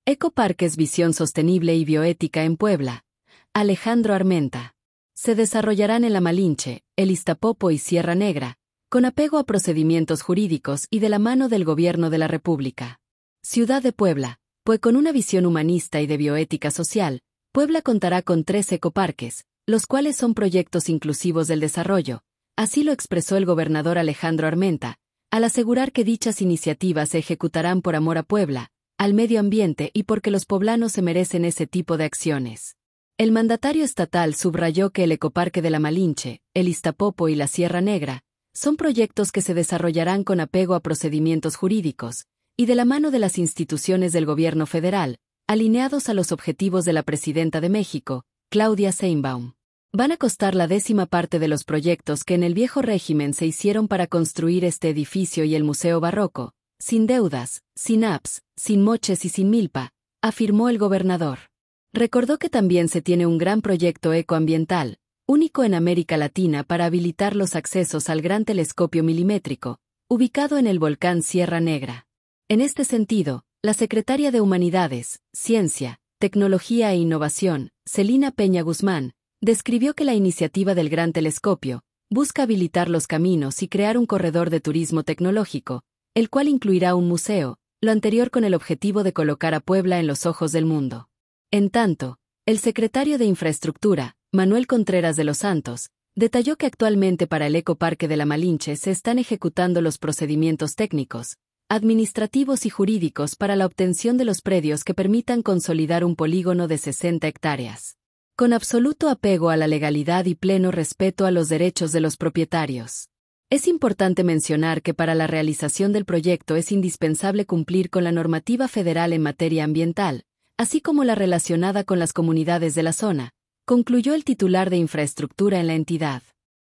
Ecoparques Visión Sostenible y Bioética en Puebla. Alejandro Armenta. Se desarrollarán en La Malinche, el Iztapopo y Sierra Negra, con apego a procedimientos jurídicos y de la mano del Gobierno de la República. Ciudad de Puebla, pues con una visión humanista y de bioética social, Puebla contará con 3 ecoparques, los cuales son proyectos inclusivos del desarrollo. Así lo expresó el gobernador Alejandro Armenta, al asegurar que dichas iniciativas se ejecutarán por amor a Puebla, al medio ambiente y porque los poblanos se merecen ese tipo de acciones. El mandatario estatal subrayó que el Ecoparque de La Malinche, el Iztapopo y la Sierra Negra son proyectos que se desarrollarán con apego a procedimientos jurídicos y de la mano de las instituciones del gobierno federal, alineados a los objetivos de la presidenta de México, Claudia Sheinbaum. Van a costar la 10ª parte de los proyectos que en el viejo régimen se hicieron para construir este edificio y el Museo Barroco, sin deudas, sin apps, sin moches y sin milpa, afirmó el gobernador. Recordó que también se tiene un gran proyecto ecoambiental, único en América Latina para habilitar los accesos al Gran Telescopio Milimétrico, ubicado en el volcán Sierra Negra. En este sentido, la secretaria de Humanidades, Ciencia, Tecnología e Innovación, Celina Peña Guzmán, describió que la iniciativa del Gran Telescopio busca habilitar los caminos y crear un corredor de turismo tecnológico, el cual incluirá un museo, lo anterior con el objetivo de colocar a Puebla en los ojos del mundo. En tanto, el secretario de Infraestructura, Manuel Contreras de los Santos, detalló que actualmente para el Ecoparque de La Malinche se están ejecutando los procedimientos técnicos, administrativos y jurídicos para la obtención de los predios que permitan consolidar un polígono de 60 hectáreas. Con absoluto apego a la legalidad y pleno respeto a los derechos de los propietarios. Es importante mencionar que para la realización del proyecto es indispensable cumplir con la normativa federal en materia ambiental, así como la relacionada con las comunidades de la zona, concluyó el titular de infraestructura en la entidad.